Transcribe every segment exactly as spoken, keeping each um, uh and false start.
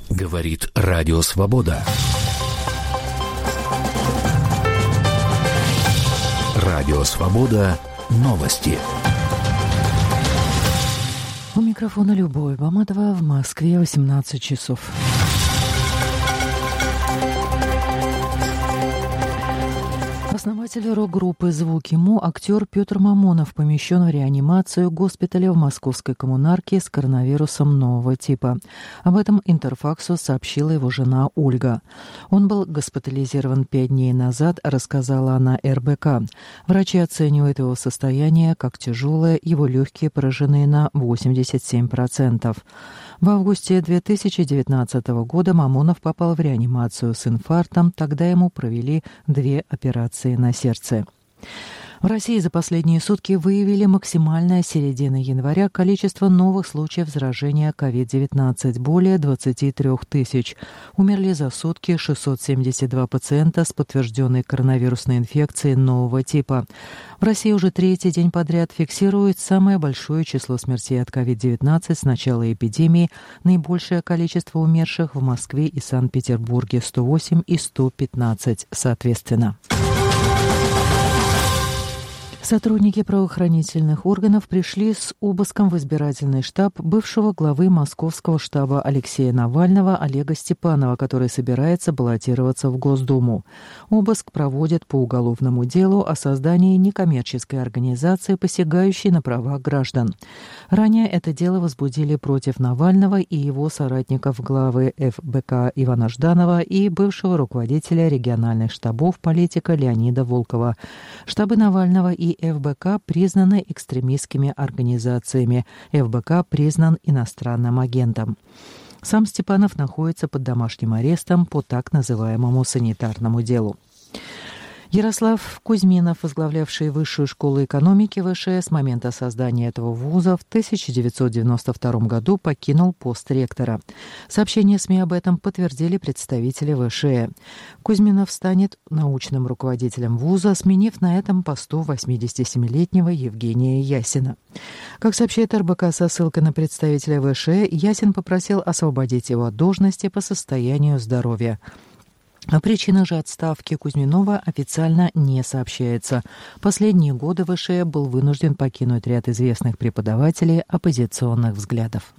Говорит Радио Свобода. Радио Свобода. Новости. У микрофона Любовь Баматова, в Москве восемнадцать часов. Основатель рок-группы «Звуки Му», актер Петр Мамонов, помещен в реанимацию госпиталя в московской коммунарке с коронавирусом нового типа. Об этом Интерфаксу сообщила его жена Ольга. Он был госпитализирован пять дней назад, рассказала она эр бэ ка. Врачи оценивают его состояние как тяжелое, его легкие поражены на восемьдесят семь процентов. В августе две тысячи девятнадцатого года Мамонов попал в реанимацию с инфарктом, тогда ему провели две операции на сердце. В России за последние сутки выявили максимальное с середины января количество новых случаев заражения ковид девятнадцать – более двадцать три тысяч. Умерли за сутки шестьсот семьдесят два пациента с подтвержденной коронавирусной инфекцией нового типа. В России уже третий день подряд фиксирует самое большое число смертей от ковид девятнадцать с начала эпидемии. Наибольшее количество умерших в Москве и Санкт-Петербурге – сто восемь и сто пятнадцать соответственно. Сотрудники правоохранительных органов пришли с обыском в избирательный штаб бывшего главы московского штаба Алексея Навального Олега Степанова, который собирается баллотироваться в Госдуму. Обыск проводят по уголовному делу о создании некоммерческой организации, посягающей на права граждан. Ранее это дело возбудили против Навального и его соратников главы эф бэ ка Ивана Жданова и бывшего руководителя региональных штабов политика Леонида Волкова. Штабы Навального и эф бэ ка признаны экстремистскими организациями. эф бэ ка признан иностранным агентом. Сам Степанов находится под домашним арестом по так называемому санитарному делу. Ярослав Кузьминов, возглавлявший Высшую школу экономики вэ ша э, с момента создания этого вуза в тысяча девятьсот девяносто втором году покинул пост ректора. Сообщения СМИ об этом подтвердили представители вэ ша э. Кузьминов станет научным руководителем вуза, сменив на этом посту восьмидесятисемилетнего Евгения Ясина. Как сообщает эр бэ ка со ссылкой на представителя вэ ша э, Ясин попросил освободить его от должности по состоянию здоровья. О причинах же отставки Кузьминова официально не сообщается. Последние годы вэ ша э был вынужден покинуть ряд известных преподавателей оппозиционных взглядов.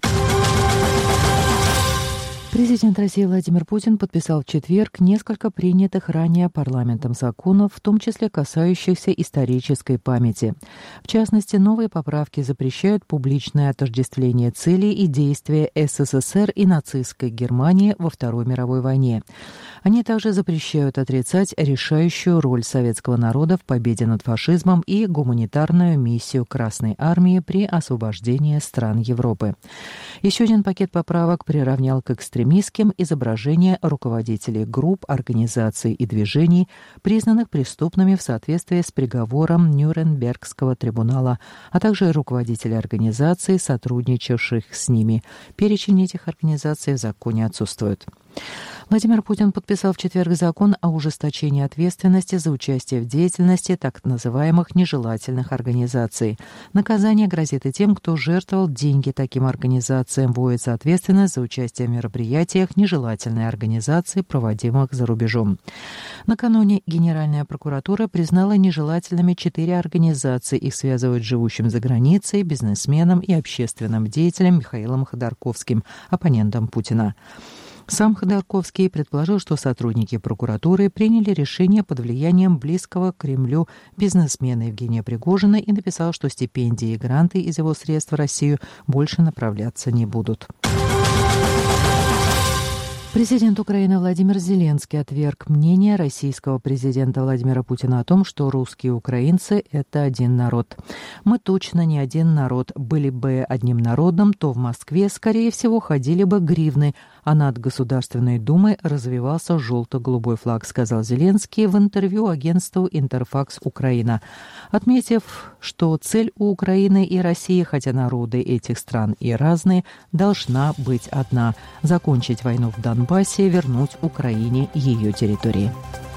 Президент России Владимир Путин подписал в четверг несколько принятых ранее парламентом законов, в том числе касающихся исторической памяти. В частности, новые поправки запрещают публичное отождествление целей и действия эс эс эс эр и нацистской Германии во Второй мировой войне. Они также запрещают отрицать решающую роль советского народа в победе над фашизмом и гуманитарную миссию Красной армии при освобождении стран Европы. Еще один пакет поправок приравнял к экстремистским изображения руководителей групп, организаций и движений, признанных преступными в соответствии с приговором Нюрнбергского трибунала, а также руководителей организаций, сотрудничавших с ними. Перечень этих организаций в законе отсутствует. Владимир Путин подписал в четверг закон о ужесточении ответственности за участие в деятельности так называемых нежелательных организаций. Наказание грозит и тем, кто жертвовал деньги таким организациям. Вводится ответственность за участие в мероприятиях нежелательной организации, проводимых за рубежом. Накануне Генеральная прокуратура признала нежелательными четыре организации. Их связывают с живущим за границей, бизнесменом и общественным деятелем Михаилом Ходорковским, оппонентом Путина. Сам Ходорковский предположил, что сотрудники прокуратуры приняли решение под влиянием близкого к Кремлю бизнесмена Евгения Пригожина и написал, что стипендии и гранты из его средств в Россию больше направляться не будут. Президент Украины Владимир Зеленский отверг мнение российского президента Владимира Путина о том, что русские и украинцы – это один народ. «Мы точно не один народ. Были бы одним народом, то в Москве, скорее всего, ходили бы гривны, а над Государственной Думой развивался желто-голубой флаг», сказал Зеленский в интервью агентству «Интерфакс Украина», отметив, что цель у Украины и России, хотя народы этих стран и разные, должна быть одна – закончить войну в Донбассе, вернуть Украине ее территории.